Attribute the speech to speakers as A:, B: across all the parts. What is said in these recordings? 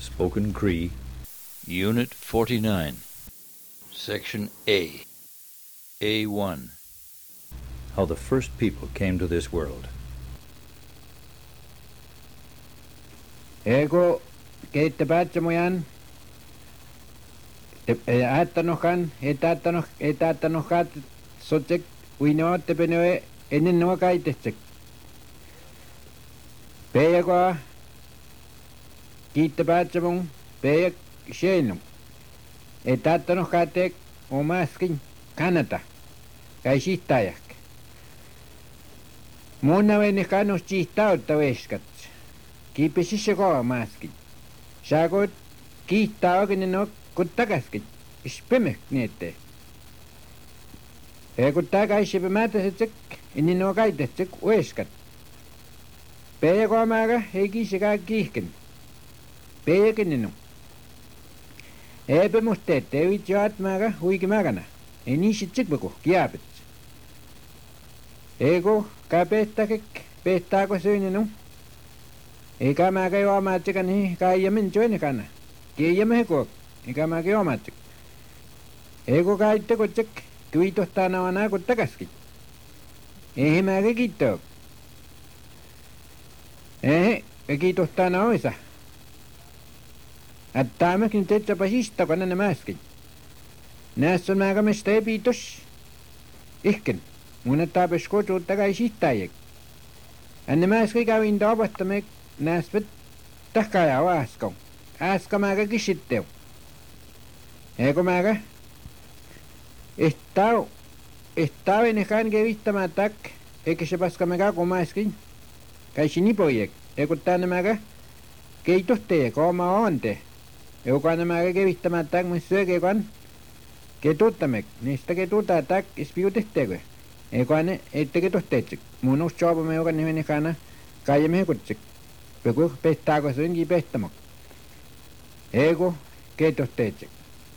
A: Spoken Cree, Unit 49, Section A. A1. How the first people came to this world.
B: Ego keittepätsämujan äättänokat sotsek uinootte penöe ennen nuo kaitetsek. Peejakoa kiittepätsämun peejak seenum. Äättänokatek omaskin kannata. Kai sihttajak. Munna venne kannus sihtautta veskat. Kiipesissä koa maskin. Saakot kiittää oikein no kun takaskin. Spemmek niette. Kun takaisin mätäsetsek, ennen nuo kaitetsek veskat. Peija koomaaga ei kiisikaa kiihken. Peija kennenu. Eipä musteet, ei vitsi aatmaaga huiki maagana. Ei niisitsek vaku, kiapet. Eiku kaa pehtäkek, pehtaako syynenu. Eikä mäkä juomaatsekan niin kaijamin syönekanna. Kiijamme hekuok, eikä mäkä juomaatsek. Eiku kaitte kutsek, kuitohtaa navanaa kun takaskin. Eihin mäkä kiittook. Kiitohtaa naoisa. Attaamekin tetsapa siistakon enne mäskin. Näissä on mäkä mistä epiitos. Ihken, mun ettaapes kotuut takai siihtajek. Enne mäskin kävin taapattamek näispä takkaja vaaskon. Ääska mäkä kisitteu. Eikö mäkä? Ehtau ennekaan kevittämään tak. Eikä se paska mäkä kumaskin. Kaisi nipojek. Eikö tänne mäkä? Keitohteek oma onte. Eikö anna mäkä kevittämään tak mun syökekan. Ketuttamek. Niistä ketutaa tak ispiutehteekö. Eikö anne ette ketuhteetsek. Mun uus joopamme joka nimeni kana. Kaijamme hekutsek. Peku pehtaako synkin pehtämok. Eikö ketuhteetsek.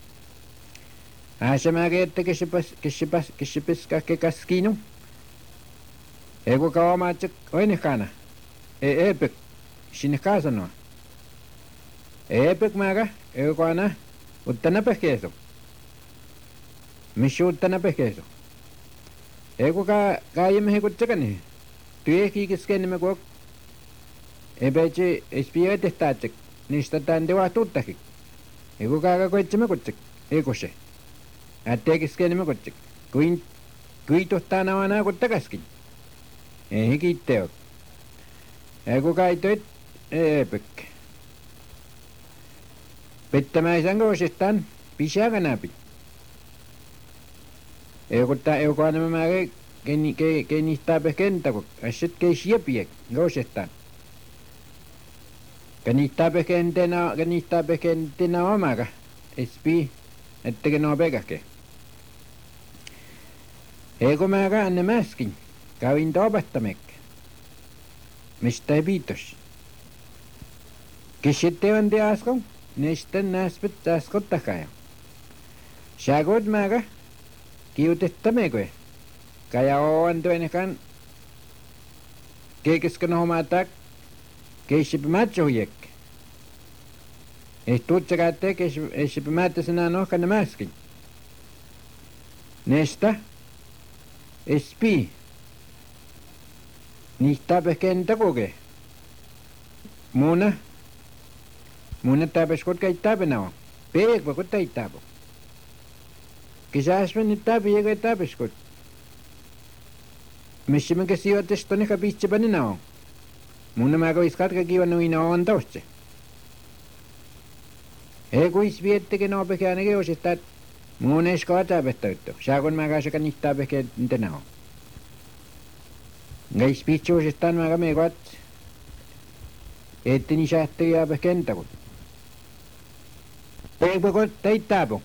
B: Ääsä mäkä ette kesipäs kahke kaskinu. Eikö kaomaatsek oine kana. Eepek. Sinne kaasanoa. Eepek mäkä. Eikö anna. Uttana pehkeeso. Missä uttana pehkeeso. Eikö kaajamme hekutsekani. Tyehki keskennemme kuok. Epäitse espiöitehtäatsek. Niistä tänne vahtuuttakin. Eikö kaaga koitsemme kutsek. Eikö se. Ättee keskennemme kutsek. Kuitohtaa navanaa kun takaskin. Ei kiitteok. Eikö kaitoit eepek. Pettämäisän koosestaan pisää näpi. Eikö anna määrä kenihtaa pehkentäkok. Ässet keisiäpiek koosestaan. Kenihtaa pehkentenä omaga. Espi, ettekä nuo pekäke. Eikö määrä anna mäskin. Kävin taapattamek. Mistä ei piitos? Kessettevan te askon, neisten näspet askot takaja. Saakot määrä, kiutettameko? Kaja oon tuennekan, keikeskan homaatak, keissipä matsohjek. Ehtuutsakaatte, keissipä mättäsenä nohkanne mäskin. Nesta, espi. Niistä pehkentä koke. Muuna taapes kot kaittaapenao. Peekva kot taittaapo. Kisaspen nyt taapi ja taapes kot. Missä mä käsijoittes tonne kapitsepanenao. Muuna mä kois katkakivan nuinao on tohtse. Ei kuis viettekö noo pehkääneke osittaa. Muun ees kaataapehtäytto. Saakon mä kaasaka niistä pehkentenao. Gais pitsuusestaan mäkä meekat. Ette ni säätte jääpä kentäkut. Eikö kot teittaapu?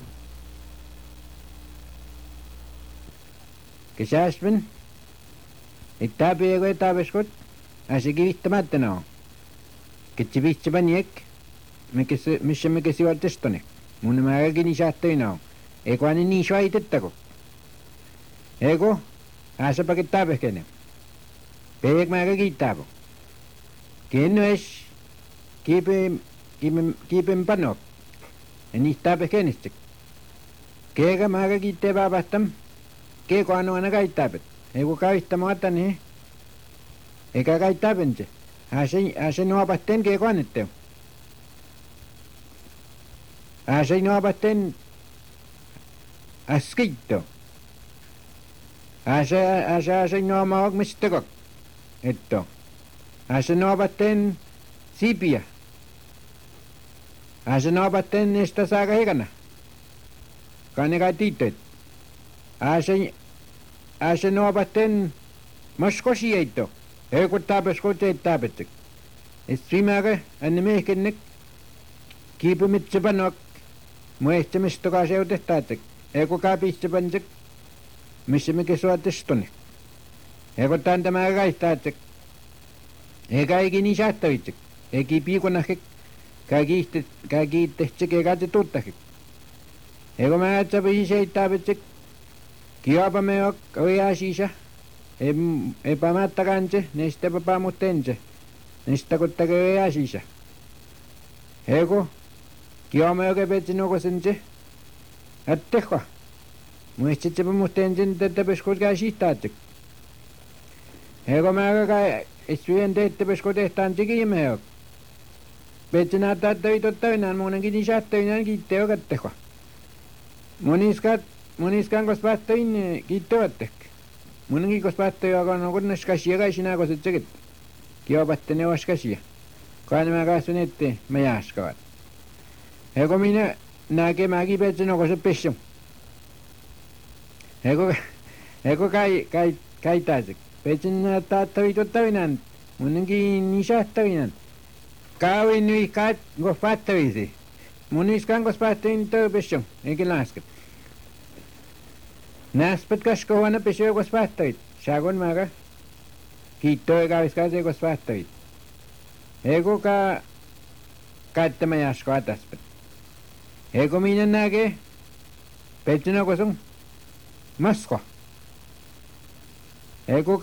B: Kesäspen. Ittaapu eikö etaapeskut. Äsi kivittämättä noo. Ketsi vitsepä niek. Missä me kesivat testonek. Mun mäkäkin ni säätte noo. Eikö aine niin suaitettako. Eikö? Äsäpä kettaapeskene. Peek mäkä kiittääpo. Kenno es kiipi kiipen panok. Ja niitä taape kenistä. Keega maaga kiittee vaapahtam. Keeko anu aina kaittaapet. Ei kun kaittamaata niin. Eikä kaittaapense. Ase nuopatten keeko annette. Ase nuopatten askitto. Ase nuomaak mistakok. Etto. Ase nuopatten sipiä. Ase nuopatten niistä saaka hekana. Kannekaa tiitteet. Ase nuopatten maskosieitto. Ei kun taapes koteet taapettek. Et svimäärä anne mehkennek. Kiipumit panok. Muehtamista seutehtaattek. Ei kun kaapista pansek. Missä me kesuatestonne. Ei kun tantamaa kaihtaattek. Eikä eikin niin saattavitsek. Eikin piikonahkek. Kiittehtsek eikä te tuttahkek. Ei kun mä atsapi seittaapetsek. Kiopa me ok ojaa siisa. Epämättäkään se, neistä papaamuttense. Neistä kuttake ojaa siisa. Ei kun kioma joka petsi nukosen se. Attehko. Muistit se pamustensen tätä peskutkaa siistaatsek. Ei kun mä esvien teette peskutehtaan tekimme ok. Petsi näyttää töitottavinaan muunenkin niin saattovinaan kiitteo kattehko. Moniskan kos päättöin kiittevattek. Munenkin kos päättöin joka on kunnes kasia kai sinä koset seket. Kiopatte ne os kasia. Kai nämä kasvun ette mä jääskavat. Eko minä näkemäkin petsi no koset pessum. Eko kai taasek. Petsi näyttää töitottavinaan. Munenkin niin saattavinaan. Kaavin nui kaat kos päättöisi. Moniskan kos päättöin töö pessum. Eikä lasket. Näspät kasko huona pesöö kos päättävit. Saakon maaga. Kiittoo eikä viskaasee kos päättävit. Eiku kaattama jasko ataspet. Eiku minä näkee. Petsinä kosun. Masko. Eiku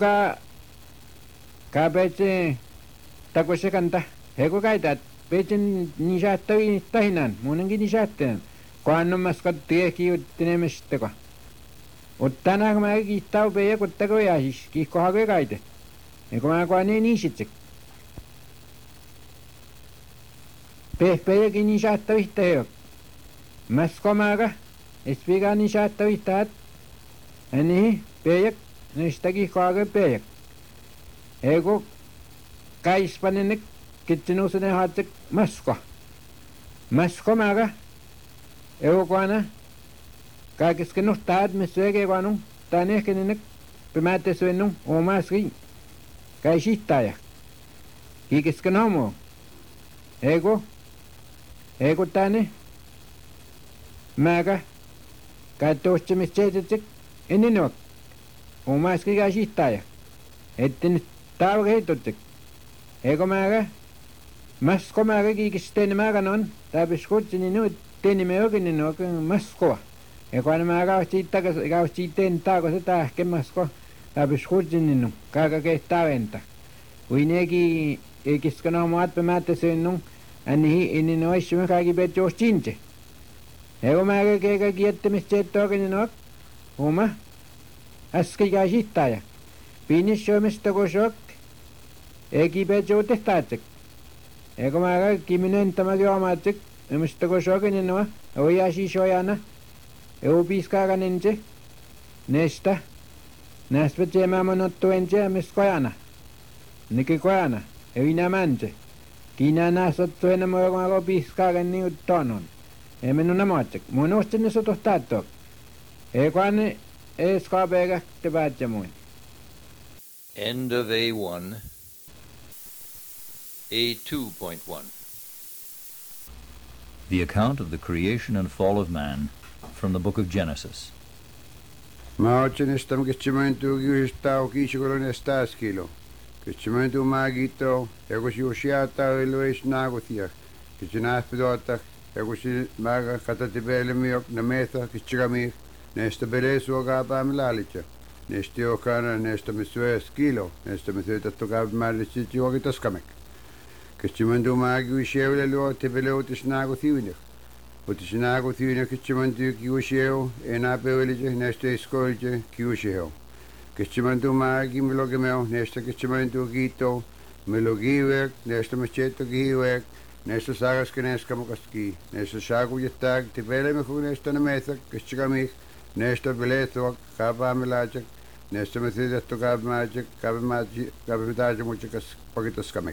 B: petsi takossa kanta. Eiku kaitaat. Petsin niin saattaviin tahinaan. Muunenkin niin saattanaan. Kohan on maskot tiehki juttinemistako. Ottana kun mä kiittää peijä kuttako jääsis, kiikko hakee kaite. Ja kun mä kohan niin sitsek. Peijäkin niin saattavihta heok. Masko maaga, espiikaa niin saattavihtaat. Ja niin, peijäk, niistä kiikko hakee peijäk. Eiku kaispanenek, kitsinusene haatsek masko. Masko maaga, eiku koana. Kaikesken nuhtaat me syökee vaanun, tän ehkä ne pimätte syönnun omaski. Kai sihtaaja. Kiikesken homo. Eiku tänne. Mäkä. Kai tohtsemis seitsetsek. Ennen nuok. Omaski kai sihtaaja. Ette nyt taava kehittetsek. Eiku mäkä. Masko mäkä kiikesteen mäkän on. Täpis kutsini nyt. Teeni me oikein nuok maskoa. Ja kun mä kaustiin taako se tähkemasko, läpis kutsinin kaaka kehtaa venta. Uineekin eikiskan omaat pemättä synnun, annihi ennen oissumme kaikki petsi ostinse. Ja kun mä keika kiettämistä seettoakin nuok, oma, äsken jäi sittaaja. Piinis syömistä kun sok, eikin petsi otehtaatse. Ja kun mä kiminen tämä juomaatse, mistä kun sokin nuo, ojaa siis ojana. Eu piskaakan ense. Nästä petseemään monottu ense mis kojana. Niki kojana. Ei nämänse. Kiinä näsottu enemmän joka piskaakan niin tonon. Ei mennyt namoitsek. Mun ostin ne sotohtaattook. Ei kuanne ees kaapeega te päätsämuin.
A: End of A1. A2.1. The account of the creation and fall of man from the book of Genesis.
C: Mä otsin estam kitsimäntuu kiustaa kiisukolon kilo. Kitsimäntuu maagito, ja kun siusiata iluis naakutia. Kitsinaaspidota, ja kun si maaga katati peelemiok na meetha kitsikami, näistä peleisuokaa päämilalitja. Näistä jokaana näistä me syös kilo, näistä me syötettu käymällisit juokitaskamek. Kichimandu maagi usheo lo tebelo tisnago thiunik. Utisnago thiunik kichimandu kiusheo enapewelije neste skolje kiusheo. Kichimandu maagi melogemeo neste kichimandu gito melogiwek neste macheto giwek neste sagas keneska mokaski neste shagu yetag tebele mehu neste namesak kichigamik neste beleto kabamelaje neste mesidato kabmaje kabmaje muchikas pagitas kamek.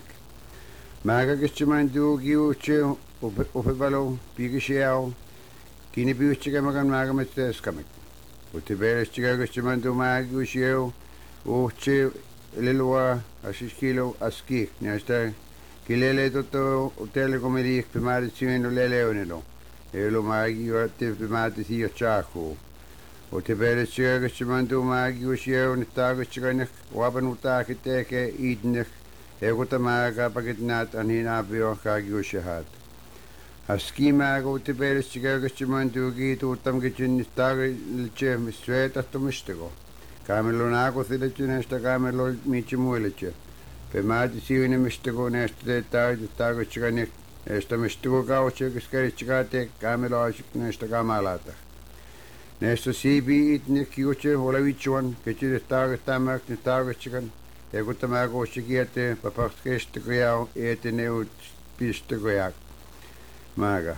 C: Maga kichimandu giuche ufebalo pigishiao kini piuchiga magan maga metes kamek. Utibere chiga kichimandu maga ushio uche lelwa ashiskilo aski nesta kilele toto utele komedi pemari chimeno leleonelo elo magi urte pemati si chaco utibere chiga kichimandu magi ushio nitago chiga waban utakiteke idnek Eguta maga pagitnat anhinabio kagiushahat. Aski maga utiberes chigaga chimandu gitu utam gichin stag liche misweta to mistego. Camelo nago thilechin esta camelo michimueleche. Pemati siwine mistego nesta de tago chiganik esta mistego gauche giskari chigate camelo ashik nesta gamalata. Nesta sibi itnik yuche olavichuan kichin stago tamak tago chigan. Eguta mago shigiate papakeste goyao eteneu piste goyak maga.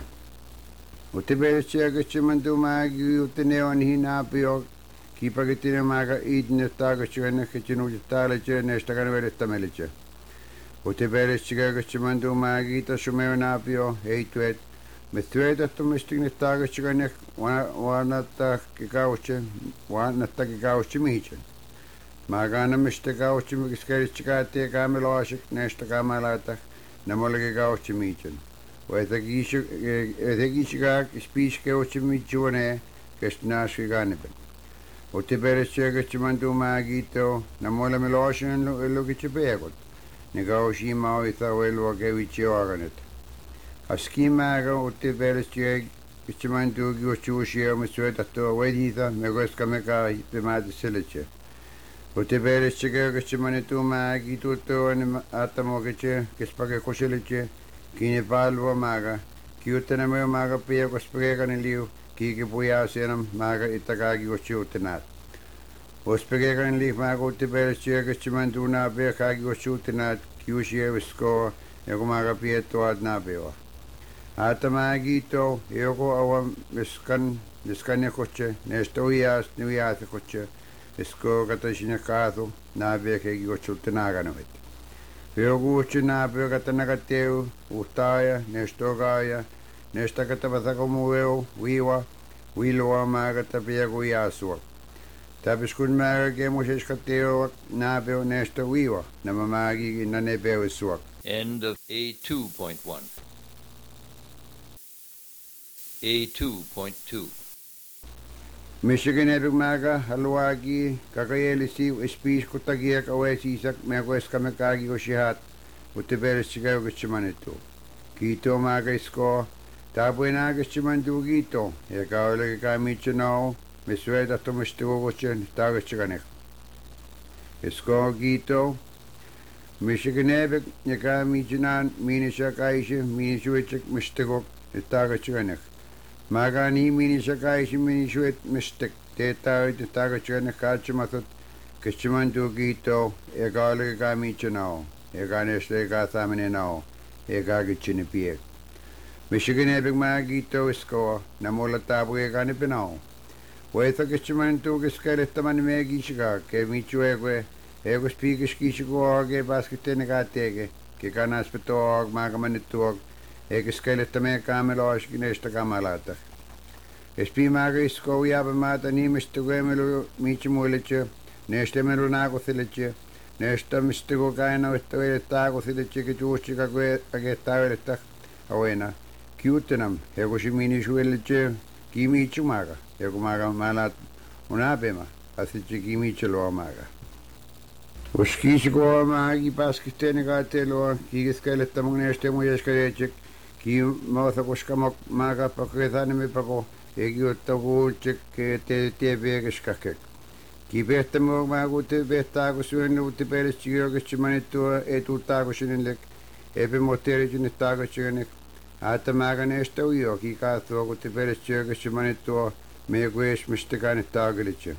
C: Utibere chiaga chimandu magi uteneo anhina pio kipagitine maga idne tago chigane kichinu jitale chene estagane veretameliche. Utibere chiaga chimandu magi ta shumeo napio heituet metueta tumistigni tago chigane wanata kikauche wanata kikauche mihichen. Magana miste gauchi miskeri chikate kamelo ashik nesta kamalata namolege gauchi michen. Ethagishiga spish gauchi michune kestnashi ganiben. Utibere chega chimandu magito namola meloshin logichibegot. Negaushi mawitha welwa gevichi organet. Aski maga utibere chega chimandu giochushio misweta to weditha megoska meka pemadi siliche. Utibere chiga chimanitu magi tutto an atamogeche kespage koseliche kine palvo maga kiutena me maga pia kospage kaniliu kike puya senam maga itakagi gochutenat ospage kanili maga utibere chiga chimantu na be kagi gochutenat kiushie visko ego maga pia to adna bewa atamagi to ego awam miskan koche nestoias nias koche Esko katashina kato na beke gigochulte naganovet. Yoguchi na beke nagateu utaya nestogaya nesta katabasa como eu wiwa wiloa magata piego yasua. Tabiskun maga ke moshes kateo na beo nesta wiwa na mamagi na nebeo suak.
A: End of A2.1. A2.2.
C: Michigan maga halwagi kakayelisi speech kutagiak awesisak megoeska mekagi oshihat utibere chigayo gichimanito. Kito maga isko tabuena gichimandu gito yakawle kamichino misweda tomistigo gochen tagachiganek. Isko gito Michigan yakamichinan minishakaishi minishuichik mistigo tagachiganek. Magani minisakaishi minishuet mistik teta tagachana kachimathut kichimandu gito egale gamichanao eganeste gathaminao egagichinipiek. Michigan ebig magito isko namola tabu eganipinao. Wetha kichimandu giskeletaman megishiga ke michuegue ego speakishkishigo age baskitengatege ke kanaspetog magamanituog Egeskeletame kamelo ashkinesta kamalata. Espi maga isko yabamata ni mistugemelo michimuleche, neste melo nago thileche, nesta mistugo kaina wetwe tago thileche ke chuchika kwe agetaveleta awena. Kiutenam, ego shimini shueleche, kimi chumaga, ego maga malat unabema, asiche kimi chelo maga. Uskishiko magi paskistene gatelo, kigeskeleta neste muyeshkarechek, ki motha koskamak maga paketane me pako egiotto chek te vegeskakek ki behtamo magu te behtago suenu te pereschio che manetto e tuttago sinelek epe moterijin taagachiganik aatamaaganeesta uyo kikaathuo kutipeletsyökassumanittuo meekuesmistakani taagalitsi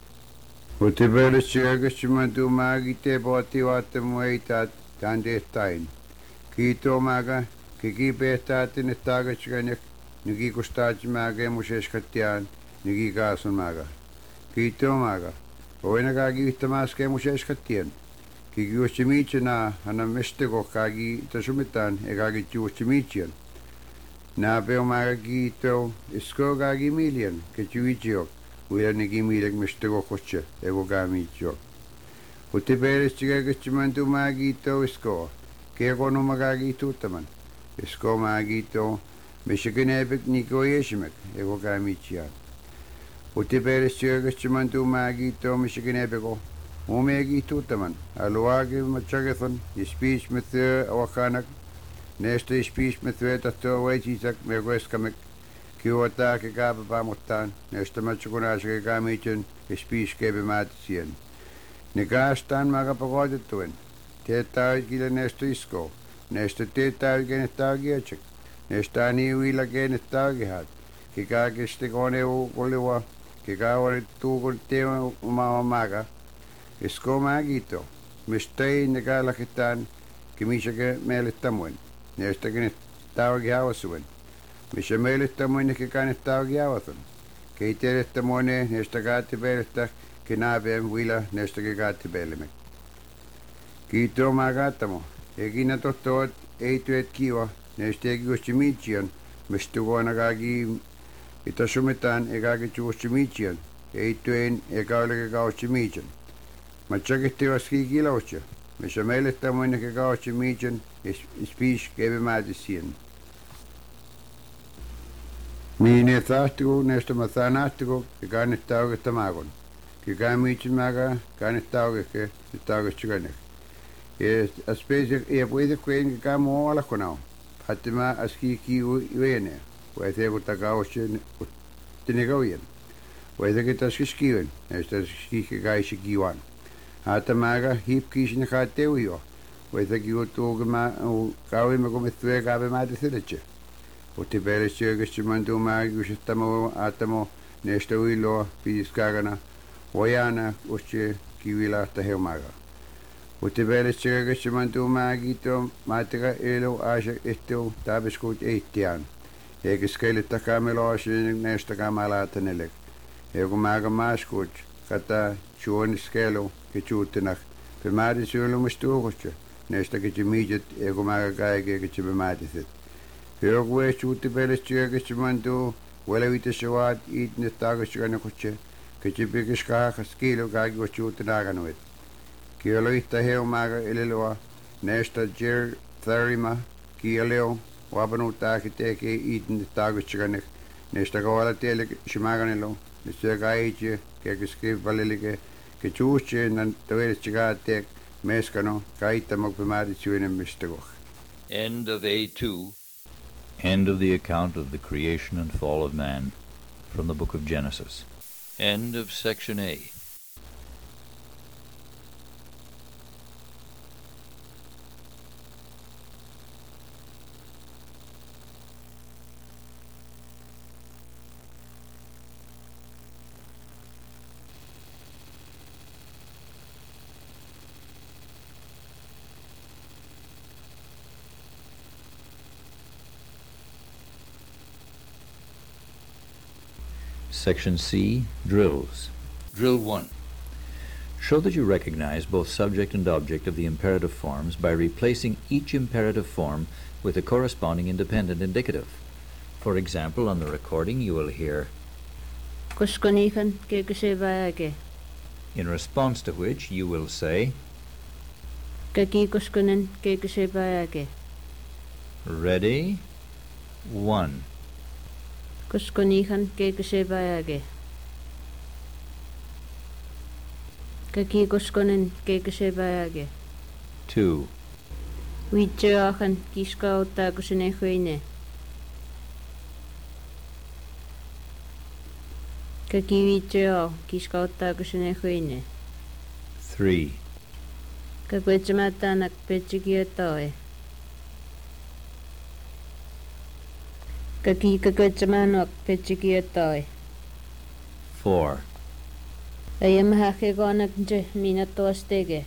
C: kutipeletsyökassumantu maagite pootivaatamu eitaat taanteettain kiitoomaga kikipehtaatin taagachiganik nikikustaatimaga museskattiaan nikikaasunmaga kiitoomaga oinakaagi yhtämaaske museskattian kikiussimiitsena hanan mesteko kaagi tasumitaan ekaagi juussimiitsian naapeomaga kiitoo iskokaagi miilian kechuitsiok uilaniki miilek mesteko kotse ekokaamiitsiok utipeelestigagasimantu maagiitoo iskoo keekonumakaagi tuuttaman iskoo maagiitoo mishikineepek nikoyeesimek ekokaamiitsiaan utipeelestigagasimantu maagiitoo mishikineepeko Umegi tuutaman, aluagi matsagethan, ispiis methue awakanak, nesta ispiis methue tattua waitisak megoeskamek, kiuataa kekaapapamuttaan, nesta matsukunaasake kaamiitsen, ispiis keepimaatisien. Ne kaastaan makapakoitettuen, teettaavit kile nesta iskoo, nesta teettaavit kenettaagiatsek, nesta aniuilla kenettaagihat, kikaakiste koneu koliwa, kikaawarit tuukul teo umamamaga, Isko maagito, mistei nekalakitaan kimisake meelittämuin, neestäkin taavagi havasuen. Missä meelittämuin nekikään taavagi havasun. Keiteelettämuine neestä kaatti peilistä, kinaapeen vila neestäkin kaatti peilimek. Kiitoo maagaattamo, ekinä tottoot ei työt kiva, neestä ekiusti miitsian, mistä vuonna kaagi itasumitaan ekaagi juusti miitsian, ei työn eka oleke kausti miitsian. Matchakettivaski kilautsja, missä meillettämuinnekin kautsi miitsen ispiis keepimäärtissien. Miine tahtiku näistä mataa nahtiku ja kannettaa oikeutta maakon. Kikai miitsen maakaa kannettaa oikein nyt oikeutsikanek. Ja spesiak ja puhuitekku ei kikai muu alakonau. Hattima aski kiu yene. Vaite kun takautsi tinekaujen. Vaite kun skiskiven. Näistä skikikai kiuan. Atamaga hipkiisin kaateujo. Vaita kiutuugema kauimme kun methue kaapemaatiseleche. Utti peelessyökessimantuu maagiusettamo aatamo neestä uiloa piiskaagana ojana usse kivilahta heumaga. Utti peelessyökessimantuu maagito maatega elo aasa ehteu taapeskuut eittiaan. Eikä skeille takamelo asin neestä kamalaatanelek. Eiku maaga maaskuut kata suoniskelu kechuuttenak pemaadi syölumistuukossa näistä kechimiitet eiku maaga kaikea kechimäatiset. Hyökuwe chuutti peelessyökessimantuu Welevitassawaat iitne taakassukanakutse kechipikiskaa skiilo kaikua chuuttenaganuet. Kielo ihta heumaaga elelua näistä jer tharima kieleo wapanuuttaaki tekee iitne taakassukanek näistä koala teille shimaganelo näistä kaitse kekiski valelike kechuutse nan tovelitsikaatteek meskano kaittamok pemaatit syönemmistakoh.
A: End of A2. End of the account of the creation and fall of man from the book of Genesis. End of section A. Section C, Drills. Drill 1. Show that you recognize both subject and object of the imperative forms by replacing each imperative form with a corresponding independent indicative. For example, on the recording you will hear in response to which you will say Ready? 1.
D: Kuskonihan keeksebayage. Kaki kuskonen keeksebayage.
A: 2.
D: Wiitseahan kiskauttaa kusene huine. Kaki wiitsea kiskauttaa kusene huine.
A: 3.
D: Kakwetsematanak petsikiotoe. Kakikakatsamanok pechikiatoi.
A: 4.
D: Ayamahakegonak je minatoastege.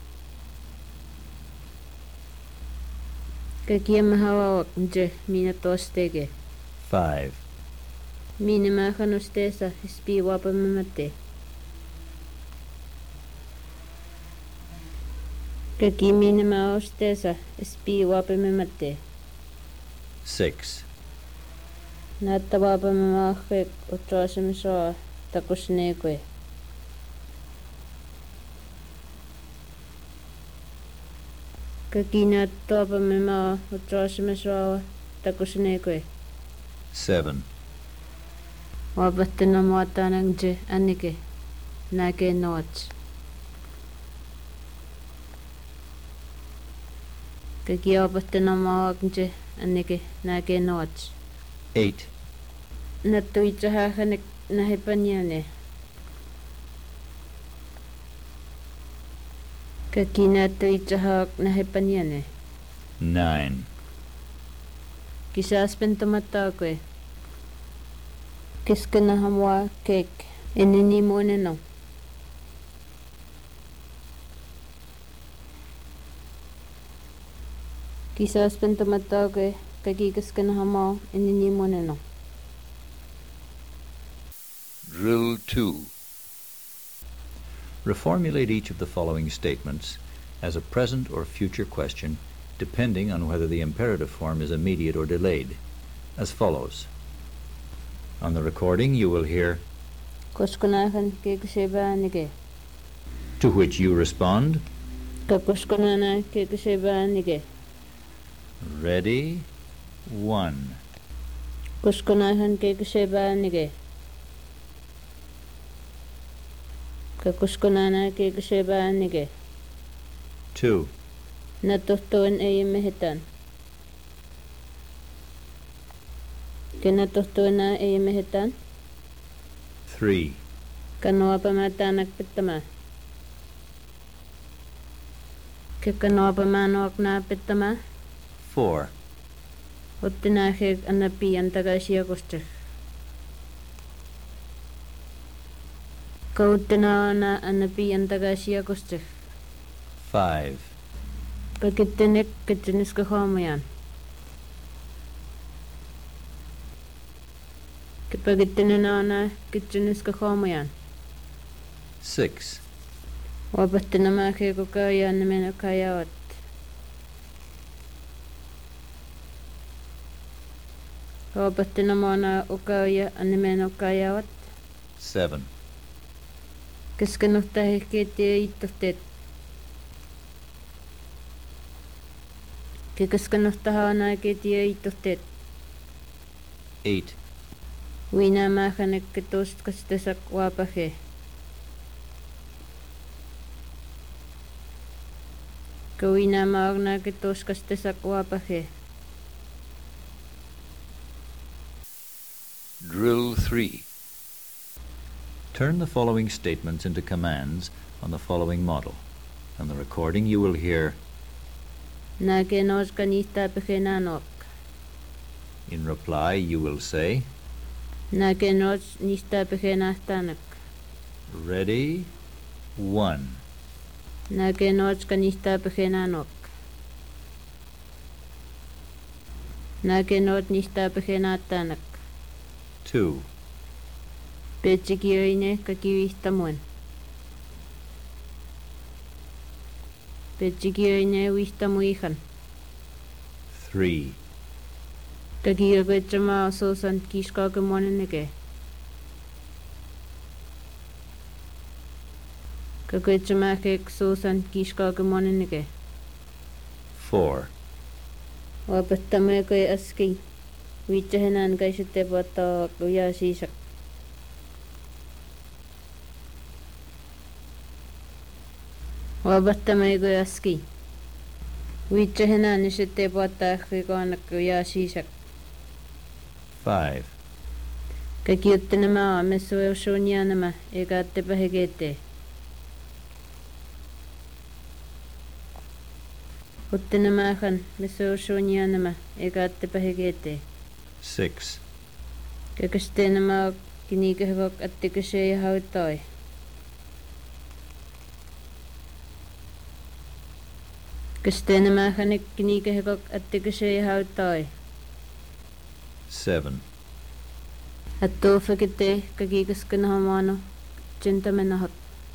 D: Kakiyamahawak je minatoastege.
A: 5.
D: Minamahanustesa ispiwapamamate. Kakiminamaustesa ispiwapamamate.
A: 6.
D: Nattawapamamahek utroasamisoa takusneekwe. Kakinattawapamama utroasamisoa takusneekwe.
A: 7.
D: Wapattinamuatanang je anike nake noats. Kakiawapattinamawak je anike nake noats.
A: 8.
D: Nattuitsahahanek nahipanyane. Kakinattuitsahawak nahipanyane.
A: 9.
D: Kisaaspentumattaakwe. Kiskanahamwa kek eninimoneno. Kisaaspentumattaakwe kakikaskanahamwa eninimoneno.
A: Drill 2. Reformulate each of the following statements as a present or future question, depending on whether the imperative form is immediate or delayed, as follows. On the recording, you will hear,
D: Kuskunahan kekishebaanige.
A: to which you respond,
D: Kakuskunana kekishebaanige.
A: ready, 1.
D: Kuskunahan kekishebaanige. Kakuskunana kekishebaanige.
A: 2.
D: Natuhtuan eyimehitan. Kinatuhtuana eyimehitan.
A: 3.
D: Kanuapamatanak pitama. Kikanuapamanoak na pitama.
A: 4.
D: Uttinahig anapi antagasiyakustih. Kauttinaana anapi antagasiyakustih.
A: 5.
D: Pakittinik kittiniskahomayan. Kipagittininaana kittiniskahomayan.
A: 6.
D: Wapattinamaakikukayaan nimenakayawat. Wapattinamona ukaya animenokayawat.
A: 7.
D: Kiskanuhtahikkiittiä ittuhtet. Kiskanuhtahaanaakkiittiä ittuhtet.
A: 8.
D: Uinaamaahanekkituustkastesak waapahe. Kauinaamaagnaakituuskastesak waapahe.
A: Drill 3. Turn the following statements into commands on the following model. On the recording, you will hear,
D: Naakenooskanihtaapeheenaanoak.
A: in reply, you will say,
D: Naakenoos nihtaapeheenahtaanak.
A: ready, 1.
D: Naakenooskanihtaapeheenaanoak. Naakenoot nihtaapeheenaattaanak.
A: 2.
D: Petsikioine kakivihtamuan. Petsikioine vihtamuihan.
A: 3.
D: Kakiyaketsamaa suusan kiiskaakemuaneneke. Kaketsamaa suusan kiiskaakemuaneneke.
A: 4.
D: Wapattameekoi aski. Viitsahenaan kaisittepaattaa kujaa siisak. Wapattameekoi aski. Viitsahenaan isittepaattaa kujaa siisak.
A: 5.
D: Kakiuttinamaa messueussuunianama ekaattepahekeette. Uttinamaahan messueussuunianama ekaattepahekeette.
A: 6.
D: Kakasteenama kinikahivak attikashe hautoi. Kasteenama hanik kinikahivak attikashe hautoi.
A: 7.
D: Attofakite kakikaskanahamano chintamanahat.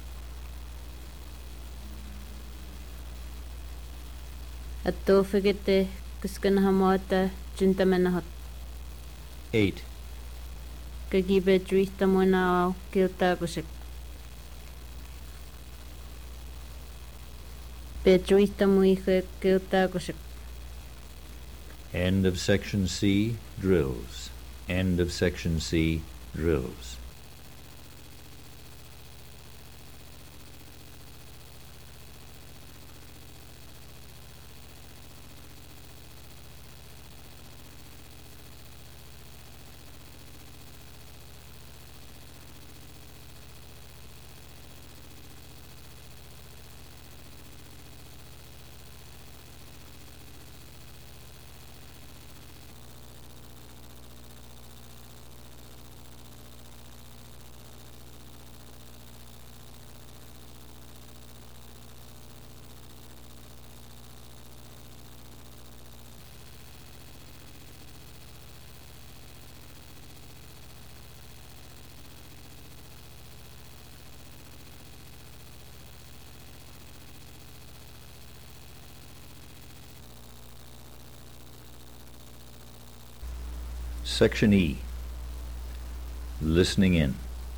D: Attofakite kaskanahamata chintamanahat.
A: 8.
D: Kakibedrita monao kiltakusik. Bedrita muike kiltakusik.
A: End of section C, drills. End of section C, drills. Section E, listening in.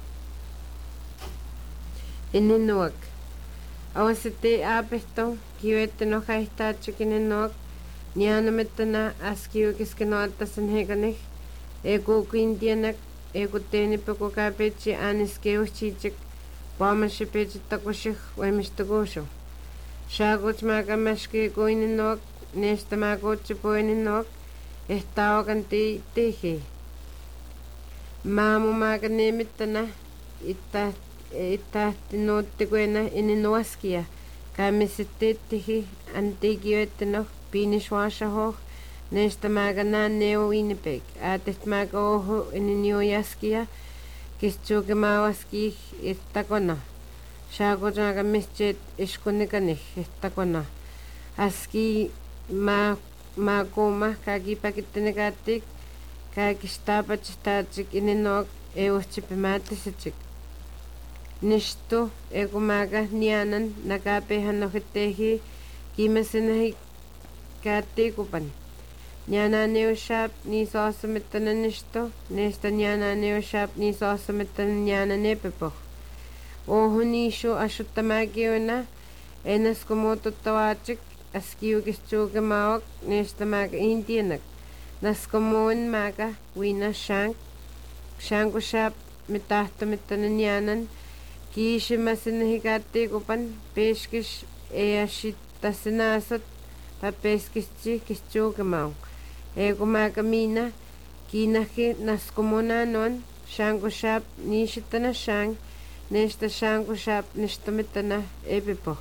E: Ininuak. Awasite apesto, kiwete no kaistachuk ininuak, nianametana askiwikiskenuatas enheganich, ego quindianak, ego tenipeko kapechi aniskeuchichik, pamashipechi takushik, wemistagosho. Shagoch magamashke go ininuak, nesta magochi po ininuak, estaba kanti teje. Mamu maganemitana, ittahtinoottikuena ininuaskia, kaamisittihi antikiuettenoh piinishuashahoh, nesta maganaan neo inipek, aatet maga oho ininiuyaskia, kischukemaawaskih ittakona. Shagojaga mischet ishkunikanih ittakona. Aski maakoma kakipakittinikatik, kakistapachistachik ininuak euchipimaatisachik. Nisto egumaga nianan nakapehanojitehi kimasinahi katikupan. Niana neushap ni soosamitana nisto, nesta niana neushap ni soosamitana niana nepepo. Oho nisho ashutamagiona, enas komototawachik, askiukischukemawak, nesta maga indianak. Naskomoen maga wina shank, shankushap mitahtomitana nianan, kiishimasinahikatikupan peshkish eashitasinasot papeskischi kischukemaw. Egumagamina kinahi naskomonanon shankushap nishitana shank nesta shankushap nishtomitana epipoh.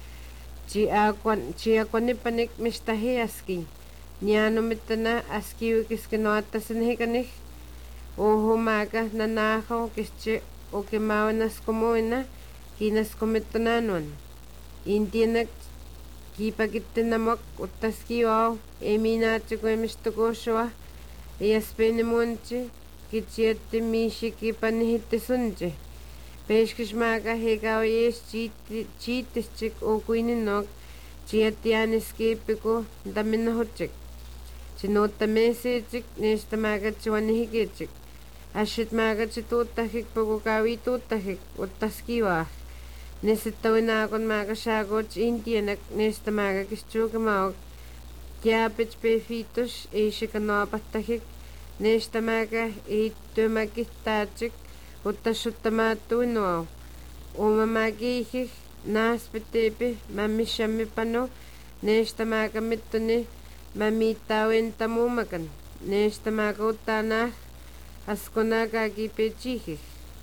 E: Chiakwanipanik mishtahiaski nianomitana askiwikiskenuatasinahikanih oho maga nanaho kischi okimawanas komoina kinaskomitananon. Indienak kipakitinamak utaskiwao eminachikuemistokoshoa easpenimonchi kichiatti mishikipanihittisuntchi. Peshkishmaga hekaoyesh chiitischik okuininok chiatianiskipiko daminahochik. Chinotamesechik nestamaga chiwanihikechik. Ashit maga chitutahik pogokawi tutahik utaskiwa. Nesitawinakon maga shagoch indienak nestamaga kischukamaok. Kiapich pefitos eishikanoapatahik nestamaga itumakitachik utashuttamatuinuao. Umamagihik naspitepi mamishamipano nestamaga mittuni mamitawentamumakan nestamaga utanah askonaka kipechihik.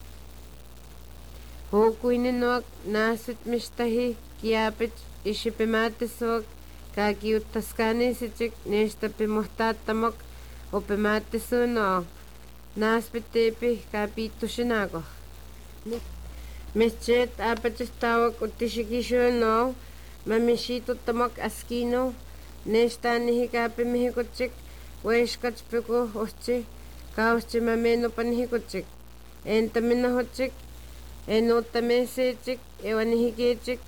E: Hokuininuak nasit mishtahi kiapich ishipimatisok kakiutaskanisichik nesta pimohtatamok opemaattesuunoo naaspiteepi kapiittusinaago Mesjet apachistawak utishikishuunoo mamishituttamak askino nestaanihikapi mihikutsik weeskatspiku uhchi kauschi mameenupanihikutsik entaminahutsik enuuttameesiitsik ewanihikiitsik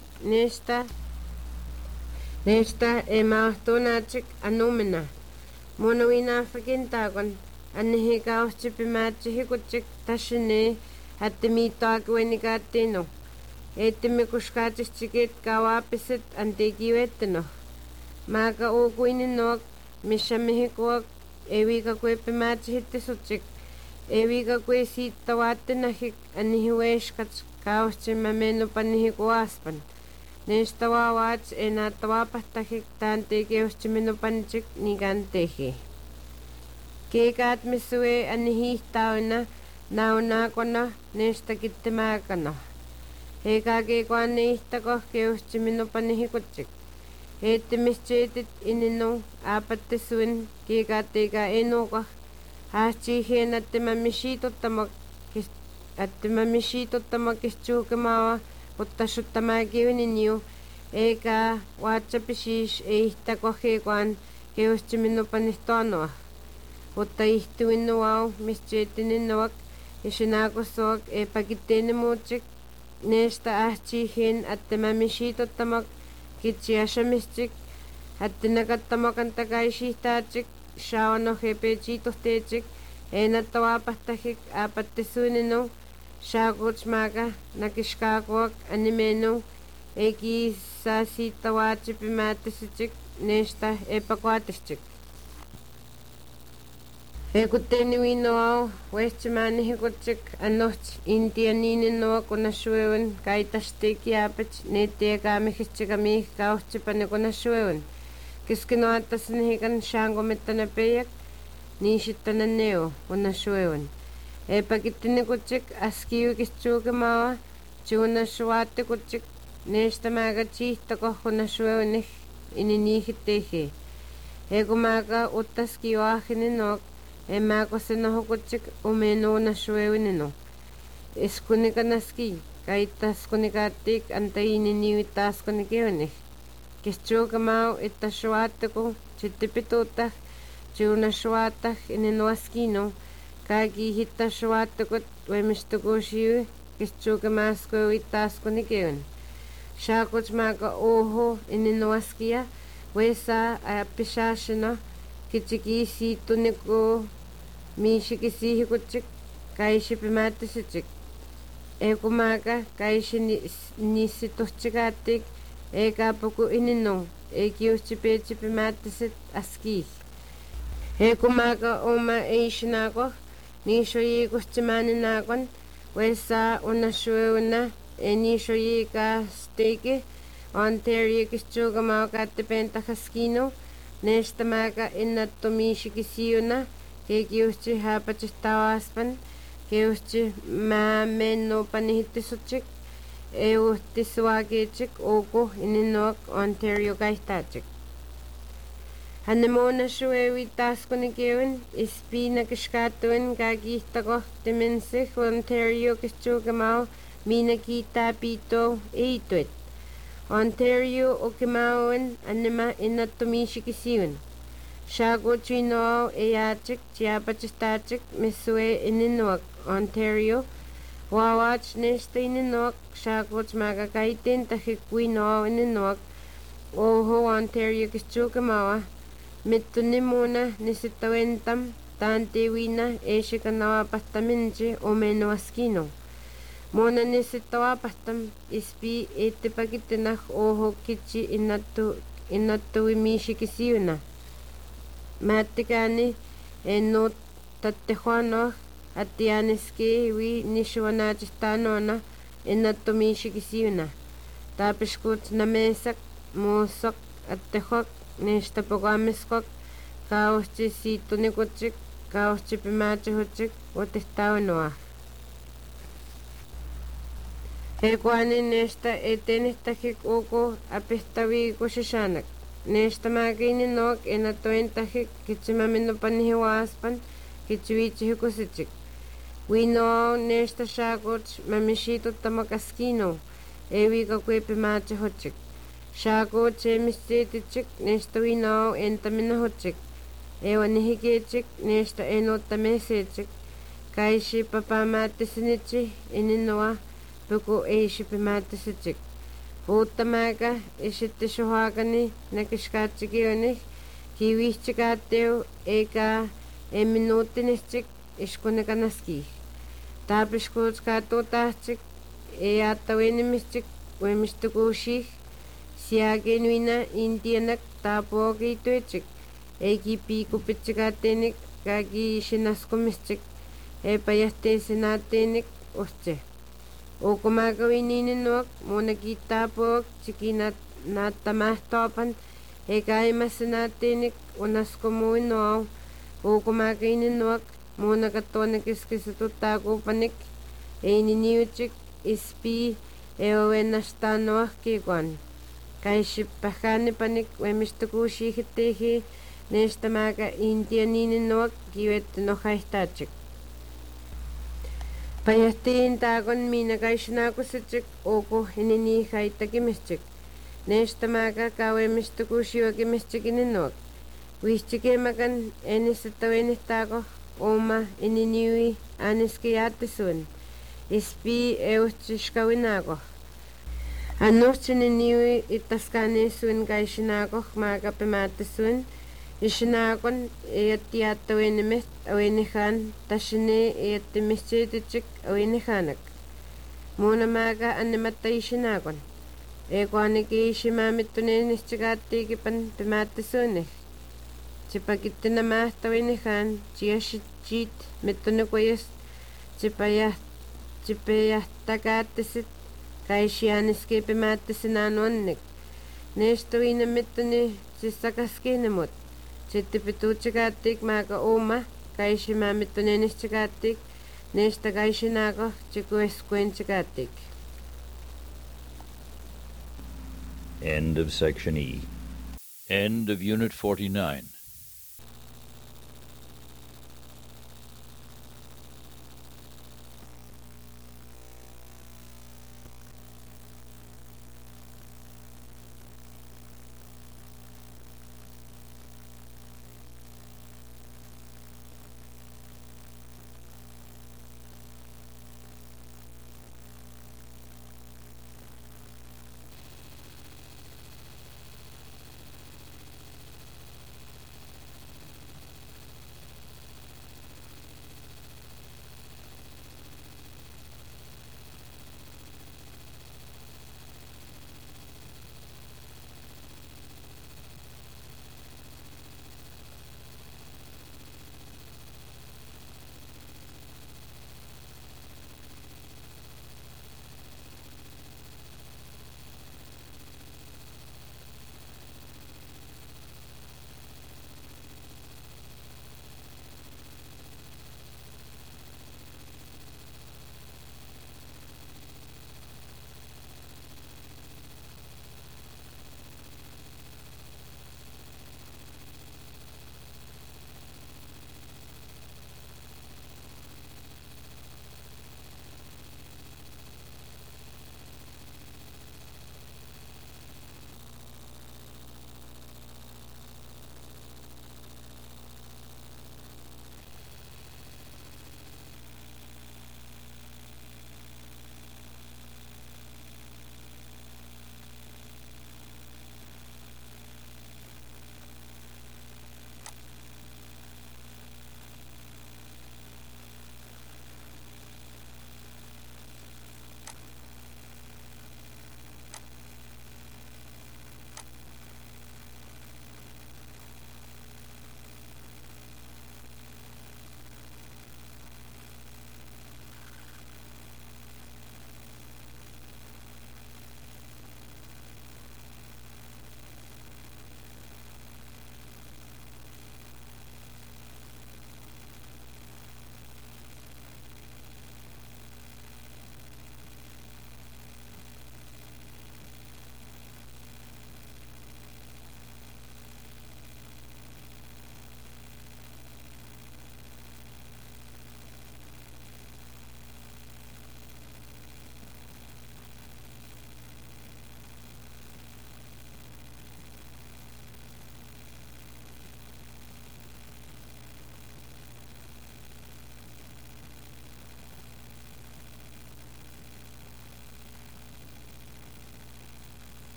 E: nesta emaahtuunaatsik anumina munuinaafakintaakon annihikauschipimaachihikutsik tashinee hattimiittoakiwenikaattiino eettimikusqaatischikit kawaapisit antikiwettino maaka uukuininnuak mishamihikuak ewikakuepimaachihittisutchik ewikakuesiittawaattinahik annihiweeskats kauschimmameenupanihikuaaspan neestawawaach enaattawaapahtajik taantikiuschiminupanchik nikanteji keekaatmisuwe annihiihtaawina naunakona nestakittimaakano heekaakeekuanniihtakoh keuschiminupanihikutsik eettimischeetit ininu aapattisuin keekaatteeka enuukoh haachihien attimamishituttamakischuukimaawa uttashuttamakiuninniu eekaa waatchapishiish eihtakoheekuan keuschiminupanihtoanuah uttaihtuinnuau mischeetininnuak isinaakusuak eepakitteenimuutsik neesta ahchihien attimamishituttamak kitsiashamistik hattinakattamakantakaixihtaatsik shaawanohepeechituhteechik eenattawaapahtajik aapattisuuninu shaakuuchmaaka nakishkaakuak animeenu ekisaasiittawaachipimaattisichik neesta eepakuaatischik Ekutteeniwiinnuau weestimaanihikutsik annohch intianiininnuak unassueun kaitastekiaapach neettiekaamihitsikamiih kauschipanikunassueun kiskinoattasnihikan shaangomettanapeyak niishittananneo unassueun eepakittinikutsik askiwikischuukimaawa chuunassuaattikutsik neestamaagachiihtakoh unassueunih ininiihitteeje eekumaaka uttaskiwaahininuak emaakosinohukutsik umeenuunassueuininu iskunikanaski kaitaskunikaattik antaiininiuittaaskunikiunih kischuukamaau ittassuaattiku chittipituuttah chiunassuaattah ininuaskinu kaakiihittassuaattikut wemistukuuxiui kischuukamaaskueuittaaskunikiun shaakuchmaaka uuhu ininuaskia weesaa appishaashino kichikiisiittuniku miishikisiihikutsik kaixipimaattisichik eekumaaka kaixinissituhchikaattik eekaapuku ininu eekiuschipiechipimaattisit askiih eekumaaka uma eixinaakoh niixoyiikuschimaaninnaakon weesaa unassueuna eniixoyiikaasteeki Ontario kischuukamau kaattipeentajaskinu neestamaaka innattumiixikisiuna keekiuhchi haapachihtawaaspan keuhchi maameennuupanihittisutchik euhtisuaakiitchik uuku ininnuak Ontario kaihtaachik hannemuunassueuittaaskunikiun ispiinakixkaattuin kaakiihtakoh timensih Ontario kischuukamau miinakiittaapiitou eituet Ontario okimauan annema innattumiixikisiun shaakuchinoau eyaachik chiapachistaatsik missue ininnuak Ontario waawach neesta ininnuak shaakuchmaaka kaitin tajikkuinoau ininnuak oho Ontario kischuukamawa mittunimuuna nisittawentam taantiwina eexikanawaapahtaminchi umeenuaskino Mona nisittawaapahtam ispi eettipakittinaj oho kitchi innattuwimiixikisiuna maattikaani ennuut tattejuanoaj attiaaniski nishuanaachihtaanoona innattumiixikisiuna taapixkuuch nameesak muusoq attejuak neextapokaamisquak kauhchi siittunikutsik kauhchi pimaachihutsik utihtaaunuaj Ekuanin neesta etenihtajik uku apihtawiikuxixaanak nesta magini nok enatoentaje kichimamino panihiwaspan kichiwichihikusichik. Wino nesta shagoch mamishito tamakaskino ewi kakwepe machahochik. Shagoch emistetichik nesta wino entaminahochik. Ewa nihigechik nesta enotamesechik. Kaishi papamatesinichi ininoa puku eishipimátesichik. Puutamaga ishittishuhagani nakishkaatsikionih kiwihchikateu eka minuutinischik ishkunekanaskih. Tapishkuchkatutahchik eatawinimischik wemishtukushih siagenuina indianak tapuokituichik ekipikupichikatenik kaki shinaskumischik epayahtensinatinik uhche. Ukumagawininuak munakitapuak chikinattamahtopan ekaimasinatinik unaskumuinuaw ukumagawininuak munakatonikiskisitutakupanik eininiuchik ispi eowenastanoak kikuan. Kaishipahanipanik wemishtukushihitehi nestamaga indianininuak kiwetinohahtachik. Payahtiin taakon minakaishnakusichik oku ininihaitakimischik. Nestamaga kawemishtukushiwakimischik ininuak. Wihchikemakan enisitawenihtaako oma ininiwi aniskiyatisuan. Ispi euchishkawinaako. Anuchininiwi itaskanesuan kaishnaako maakapimaatisuen. Ishinakon eatiatawenimit awenihan tashine eatimischetichik awenihanak. Munamaga animata ishinakon. Ekwaniki ishimamitunenischikatikipan pimatisunih. Chipakitinamahtaawenihan chiashit mitunukwayas chipayahtakatisit kaishianiski pimatisinanuannik. Nestuinamituni chisakaskinimut. Chitipituchikatik maka uma kaishimamitunenischikatik nesta kaishinako chikueskuenchikatik.
A: End of Section E. End of Unit 49.